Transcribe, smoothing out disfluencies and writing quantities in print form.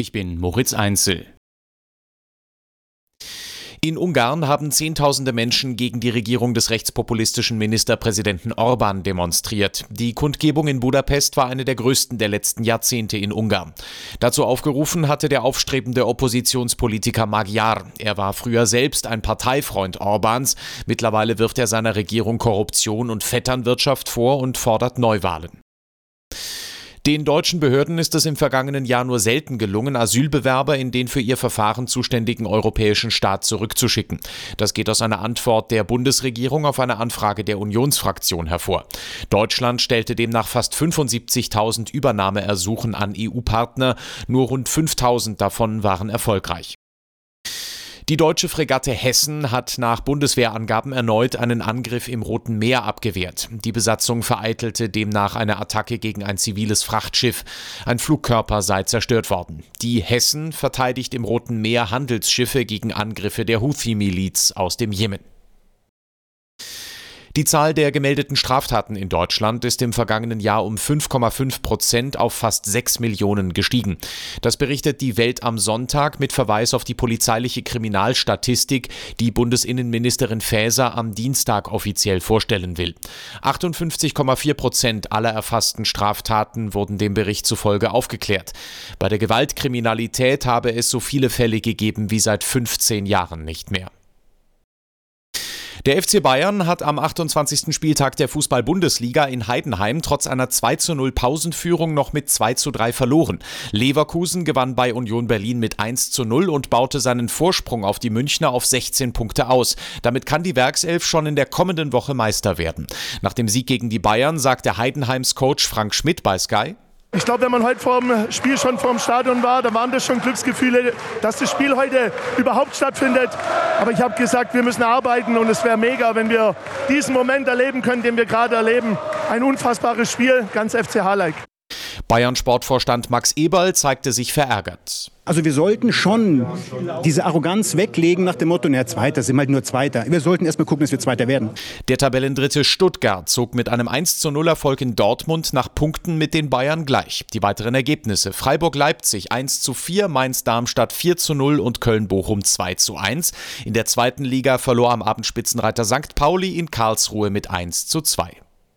Ich bin Moritz Einzel. In Ungarn haben Zehntausende Menschen gegen die Regierung des rechtspopulistischen Ministerpräsidenten Orbán demonstriert. Die Kundgebung in Budapest war eine der größten der letzten Jahrzehnte in Ungarn. Dazu aufgerufen hatte der aufstrebende Oppositionspolitiker Magyar. Er war früher selbst ein Parteifreund Orbáns. Mittlerweile wirft er seiner Regierung Korruption und Vetternwirtschaft vor und fordert Neuwahlen. Den deutschen Behörden ist es im vergangenen Jahr nur selten gelungen, Asylbewerber in den für ihr Verfahren zuständigen europäischen Staat zurückzuschicken. Das geht aus einer Antwort der Bundesregierung auf eine Anfrage der Unionsfraktion hervor. Deutschland stellte demnach fast 75.000 Übernahmeersuchen an EU-Partner, nur rund 5.000 davon waren erfolgreich. Die deutsche Fregatte Hessen hat nach Bundeswehrangaben erneut einen Angriff im Roten Meer abgewehrt. Die Besatzung vereitelte demnach eine Attacke gegen ein ziviles Frachtschiff. Ein Flugkörper sei zerstört worden. Die Hessen verteidigt im Roten Meer Handelsschiffe gegen Angriffe der Houthi-Miliz aus dem Jemen. Die Zahl der gemeldeten Straftaten in Deutschland ist im vergangenen Jahr um 5,5% auf fast 6 Millionen gestiegen. Das berichtet die Welt am Sonntag mit Verweis auf die polizeiliche Kriminalstatistik, die Bundesinnenministerin Faeser am Dienstag offiziell vorstellen will. 58,4% aller erfassten Straftaten wurden dem Bericht zufolge aufgeklärt. Bei der Gewaltkriminalität habe es so viele Fälle gegeben wie seit 15 Jahren nicht mehr. Der FC Bayern hat am 28. Spieltag der Fußball-Bundesliga in Heidenheim trotz einer 2:0 Pausenführung noch mit 2:3 verloren. Leverkusen gewann bei Union Berlin mit 1:0 und baute seinen Vorsprung auf die Münchner auf 16 Punkte aus. Damit kann die Werkself schon in der kommenden Woche Meister werden. Nach dem Sieg gegen die Bayern sagte Heidenheims Coach Frank Schmidt bei Sky: Ich glaube, wenn man heute vor dem Spiel schon vor dem Stadion war, dann waren das schon Glücksgefühle, dass das Spiel heute überhaupt stattfindet. Aber ich habe gesagt, wir müssen arbeiten und es wäre mega, wenn wir diesen Moment erleben können, den wir gerade erleben. Ein unfassbares Spiel, ganz FCH-like. Bayern-Sportvorstand Max Eberl zeigte sich verärgert. Also wir sollten schon diese Arroganz weglegen nach dem Motto, Zweiter, sind halt nur Zweiter. Wir sollten erstmal gucken, dass wir Zweiter werden. Der Tabellendritte Stuttgart zog mit einem 1:0-Erfolg in Dortmund nach Punkten mit den Bayern gleich. Die weiteren Ergebnisse: Freiburg-Leipzig 1:4, Mainz-Darmstadt 4:0 und Köln-Bochum 2:1. In der zweiten Liga verlor am Abend Spitzenreiter St. Pauli in Karlsruhe mit 1:2.